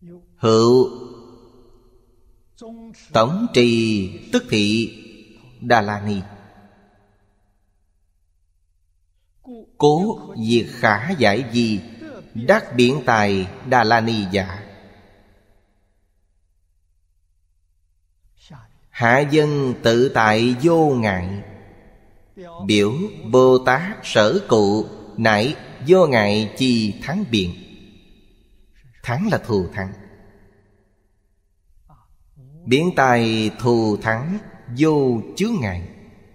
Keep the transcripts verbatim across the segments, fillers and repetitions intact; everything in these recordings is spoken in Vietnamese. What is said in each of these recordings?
Hữu tổng trì tức thị Đà La Ni. Cố diệt khả giải di đắc biện tài Đà La Ni giả. Hạ dân tự tại vô ngại. Biểu Bồ Tát sở cụ nại vô ngại chi thắng biện. Thắng là thù thắng. Biện tài thù thắng vô chướng ngại.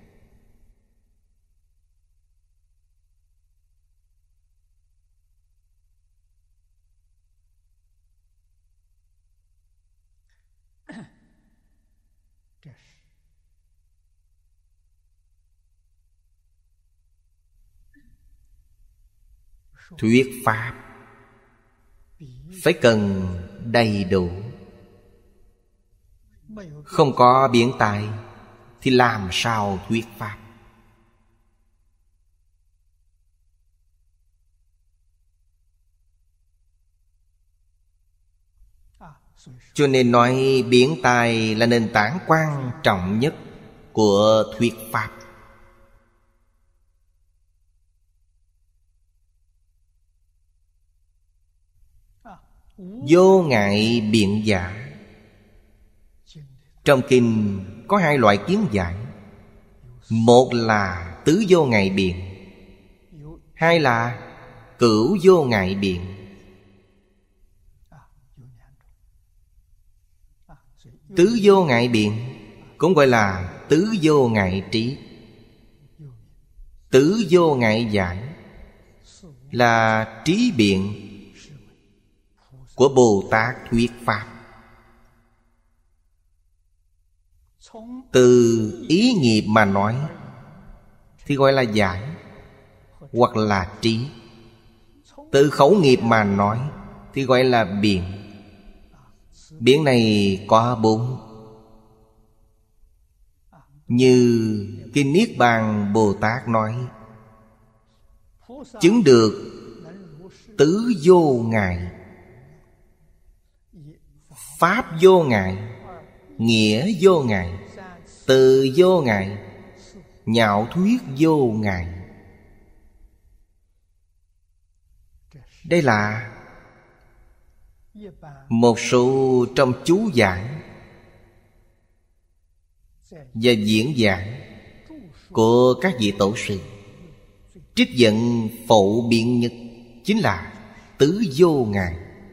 Thuyết pháp phải cần đầy đủ. Không có biện tài thì làm sao thuyết pháp? Cho nên nói biện tài là nền tảng quan trọng nhất của thuyết pháp. Vô ngại biện giả. Trong kinh có hai loại kiến giải. Một là tứ vô ngại biện, hai là cửu vô ngại biện. Tứ vô ngại biện cũng gọi là tứ vô ngại trí. Tứ vô ngại giải là trí biện của Bồ Tát thuyết pháp. Từ ý nghiệp mà nói thì gọi là giải hoặc là trí. Từ khẩu nghiệp mà nói thì gọi là biện. Biện này có bốn. Như Kinh Niết Bàn Bồ Tát nói: chứng được tứ vô ngại, pháp vô ngại, nghĩa vô ngại, từ vô ngại, nhạo thuyết vô ngại. Đây là một số trong chú giảng và diễn giảng của các vị tổ sư. Trích dẫn phổ biến nhất chính là tứ vô ngại.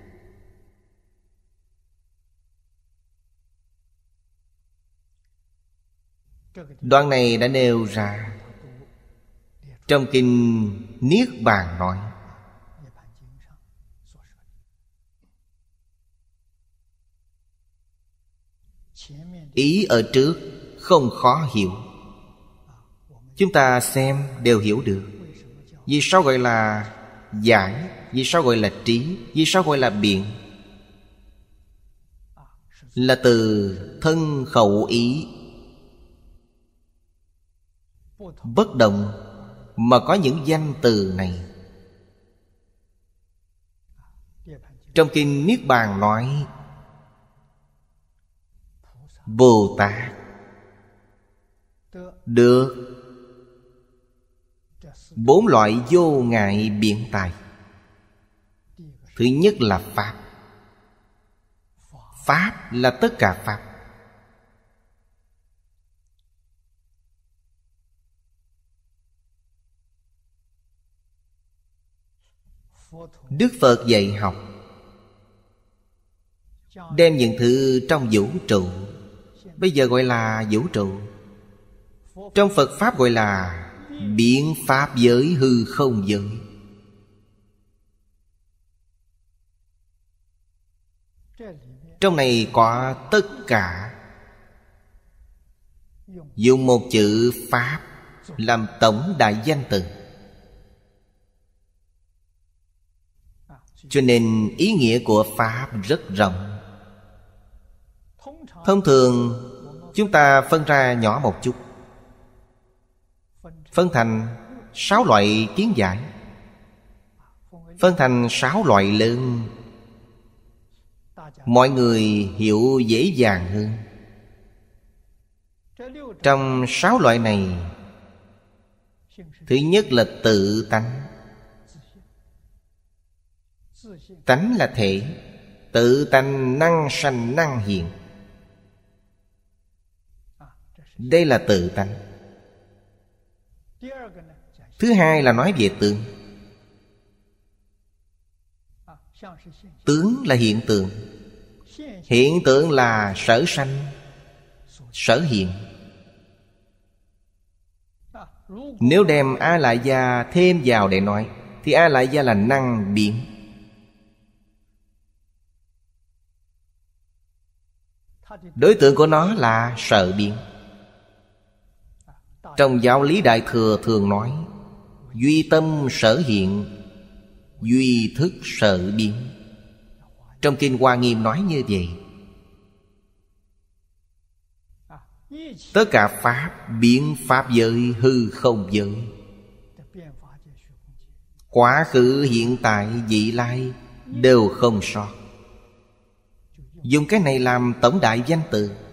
Đoạn này đã nêu ra trong Kinh Niết Bàn nói: ý ở trước không khó hiểu, chúng ta xem đều hiểu được. Vì sao gọi là giải? Vì sao gọi là trí? Vì sao gọi là biện? Là từ thân khẩu ý bất động mà có những danh từ này. Trong Kinh Niết Bàn nói: Bồ Tát được bốn loại vô ngại biện tài. Thứ nhất là Pháp. Pháp là tất cả Pháp. Đức Phật dạy học đem những thứ trong vũ trụ, bây giờ gọi là vũ trụ, trong Phật Pháp gọi là biện pháp giới, hư không giới. Trong này có tất cả. Dùng một chữ Pháp làm tổng đại danh từ, cho nên ý nghĩa của Pháp rất rộng. Thông thường chúng ta phân ra nhỏ một chút, phân thành sáu loại kiến giải, phân thành sáu loại lớn. mọi người hiểu dễ dàng hơn. Trong sáu loại này, thứ nhất là tự tánh. Tánh là thể, tự tánh năng sanh năng hiện. Đây là tự tánh. Thứ hai là nói về tướng. Tướng là hiện tượng. Hiện tượng là sở sanh, sở hiện. Nếu đem A Lại Gia thêm vào để nói, thì A Lại Gia là năng biến. Đối tượng của nó là sở biến. Trong giáo lý Đại Thừa thường nói duy tâm sở hiện, duy thức sở biến. Trong Kinh Hoa Nghiêm nói như vậy. Tất cả pháp biến pháp giới, hư không giới, quá khứ hiện tại vị lai đều không sót. Dùng cái này làm tổng đại danh từ.